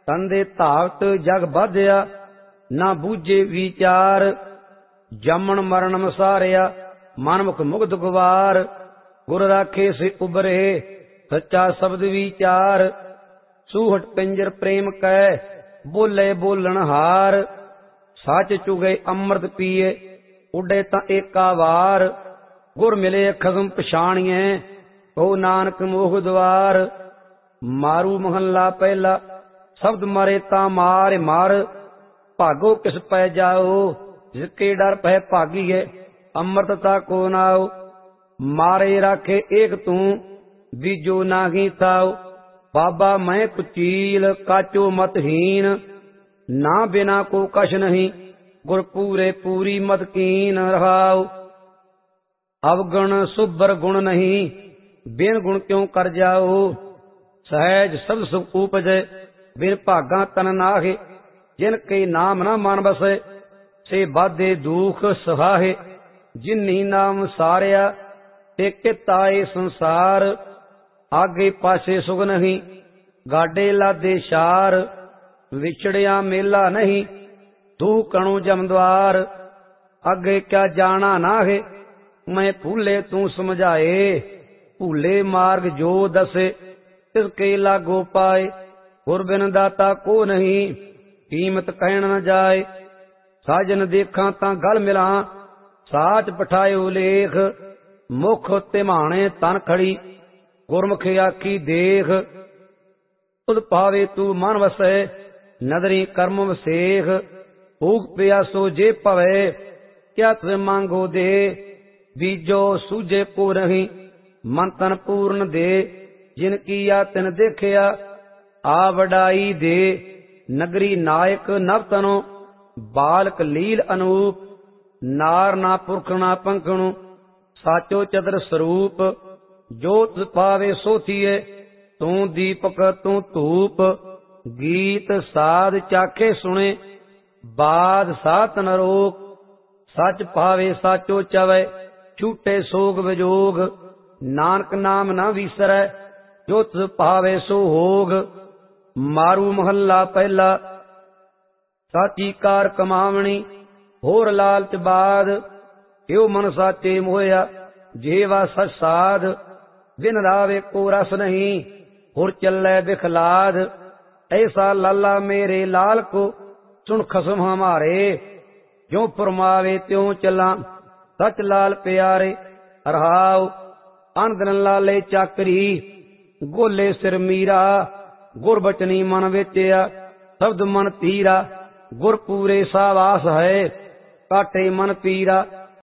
ਤੰਦੇ ਧਾਵਤ ਜਗ ਬਾਧਿਆ, ਨਾ ਬੂਝੇ ਵਿਚਾਰ। ਜੰਮਣ ਮਰਨ ਮਸਾਰਿਆ, ਮਨ ਮੁਖ ਮੁਗਧ ਗਵਾਰ। ਗੁਰ ਰਾਖੇ ਸੇ ਉਬਰੇ, ਸੱਚਾ ਸ਼ਬਦ ਵਿਚਾਰ। ਸੂਹਟ ਪਿੰਜਰ ਪ੍ਰੇਮ ਕੈ, ਬੋਲੇ ਬੋਲਣ ਹਾਰ। ਸੱਚ ਚੁਗੇ ਅੰਮ੍ਰਿਤ ਪੀਏ, ਉੱਡੇ ਤਾਂ ਏਕਾ ਵਾਰ। ਗੁਰ ਮਿਲੇ ਖਸਮ ਪਛਾਣੀਐ, ਕਹੋ ਨਾਨਕ ਮੋਹ ਦੁਆਰ। ਮਾਰੂ ਮਹੱਲਾ ਪਹਿਲਾ, ਸ਼ਬਦ ਮਰੇ ਤਾਂ ਮਾਰ ਮਾਰ। ਭਾਗੋ ਕਿਸ ਪੈ ਜਾਓ, ਜਿਸਕੇ ਡਰ ਪੈ ਭਾਗੀਏ। ਅੰਮ੍ਰਿਤਤਾ ਕੋ ਨਾਉ, ਮਾਰੇ ਰਾਖੇ ਏਕ ਤੂੰ, ਬੀਜੋ ਨਾਹੀ ਥਾਉ। ਬਾਬਾ ਮੈਂ ਕੁਚੀਲ, ਕਾਚੋ ਮਤਹੀਨ। ਨਾ ਬਿਨਾ ਕੋ ਕਛ ਨਹੀਂ, ਗੁਰ ਪੂਰੇ ਪੂਰੀ ਮਤ ਕੀਨ ਰਹਾਉ। ਅਵਗੁਣ ਸੁਭਰ ਗੁਣ ਨਹੀਂ, ਬਿਨ ਗੁਣ ਕਿਉ ਕਰ ਜਾਓ। ਸਹਿਜ ਸਭ ਸੁਖ ਉਪਜੈ, ਬਿਨ ਭਾਗਾ ਤਨ ਨਾਹੇ। ਜਿਨ ਕੇ ਨਾਮ ਨਾ ਮਨ ਬਸੈ, ਸੇ ਬਾਧੇ ਦੁਖ ਸਹਾਹੇ। ਜਿਨਹੀ ਨਾਮ ਸਾਰਿਆ, ਤੇ ਕਿਤਾਏ ਸੰਸਾਰ। ਆਗੇ ਪਾਸੇ ਸੁਖ ਨਹੀਂ, ਗਾਡੇ ਲਾਦੇ ਸ਼ਾਰ। ਵਿਛੜਿਆ ਮੇਲਾ ਨਹੀਂ, ਤੂ ਕਣੂ ਜਮਦਵਾਰ। ਅੱਗੇ ਕਿਆ ਜਾਣਾ ਨਾਹੇ, ਮੈਂ ਭੂਲੇ ਤੂੰ ਸਮਝਾਏ। ਭੂਲੇ ਮਾਰਗ ਜੋ ਦਸੇ, ਤਿਸ ਕੇ ਲਾਗੋ ਪਾਏ। ਗੁਰ ਬਿਨ ਦਾਤਾ ਕੋ ਨਹੀਂ, ਕੀਮਤ ਕਹਿਣ ਨ ਜਾਏ। ਸਾਜਨ ਦੇਖਾਂ ਤਾਂ ਗਲ ਮਿਲਾਂ, ਸਾਚ ਪਠਾਇਓ ਲੇਖ। ਮੁਖ ਤਿਮਾਣੇ ਤਨ ਖੜੀ, ਗੁਰਮੁਖ ਆਖੀ ਦੇਖ। ਤੁਧ ਪਾਵੇ ਤੂੰ ਮਨ ਵਸੈ, ਨਦਰੀ ਕਰਮ ਵਸੇਖ। ਭੂਖ ਪਿਆਸੋ ਜੇ ਭਵੈ, ਕਿਆ ਤੁਧ ਮੰਗੋ ਦੇ। ਬੀਜੋ ਸੂਝੇ ਕੋ ਨਹੀਂ, ਮਨ ਤਨ ਪੂਰਨ ਦੇ। ਜਿਨ ਕੀਆ ਤਿਨ ਦੇਖਿਆ, ਆ ਵਡਾਈ ਦੇ। ਨਗਰੀ ਨਾਇਕ ਨਵ ਤਨੋ, ਬਾਲਕ ਲੀਲ ਅਨੂਪ। ਨਾਰ ਨਾ ਪੁਰਖ ਨਾ ਪੰਖਣੁ, ਸਾਚੋ ਚਤਰ ਸਰੂਪ। ਜੋ ਤੁਧ ਪਾਵੇ ਸੋ ਥੀਏ, ਤੂੰ ਦੀਪਕ ਤੂੰ ਧੂਪ। ਗੀਤ ਸਾਧ ਚਾਖੇ ਸੁਣੇ, ਬਾਦ ਸਾਤ ਨਰੋਕ। ਸੱਚ ਪਾਵੇ ਸਾਚੋ ਚਵੈ, ਛੂਟੇ ਸੋਗ ਵਿਜੋਗ। ਨਾਨਕ ਨਾਮ ਨਾ ਵੀਸਰੈ, ਜੋ ਤੁਧ ਪਾਵੇ ਸੋ ਹੋਗ। ਮਾਰੂ ਮਹੱਲਾ ਪਹਿਲਾ, ਸਾਚੀ ਕਾਰ ਕਮਾਵਣੀ, ਹੋਰ ਲਾਲਚ ਬਾਦ। ਕਿਉ ਮਨ ਸਾਚੇ ਮੋਹਿਆ, ਜੇਵਾ ਸਚ ਸਾਧ। ਬਿਨ ਰਾਵੇ ਕੋ ਰਸ ਨਹੀਂ, ਹੋਰ ਚੱਲੈ ਬਿਖਲਾਦ। ਐਸਾ ਲਾਲਾ ਮੇਰੇ ਲਾਲ ਕੋ, ਸੁਣ ਖਸਮ ਹਮਾਰੇ। ਜੋ ਫਰਮਾਵੇ ਤਿਉ ਚੱਲਾਂ, ਸਚ ਲਾਲ ਪਿਆਰੇ। ਰਹਾਉ ਅਨਦਨ ਲਾਲੇ ਚਾਕਰੀ, ਗੋਲੇ ਸਿਰ ਮੀਰਾ। ਗੁਰ ਬਚਨੀ ਮਨ ਵੇਚਿਆ, ਸ਼ਬਦ ਮਨ ਤੀਰਾ। ਗੁਰ ਪੂਰੇ ਸਾਵਾਸ ਹੈ, ਕਾਟੇ ਮਨ ਪੀਰਾ।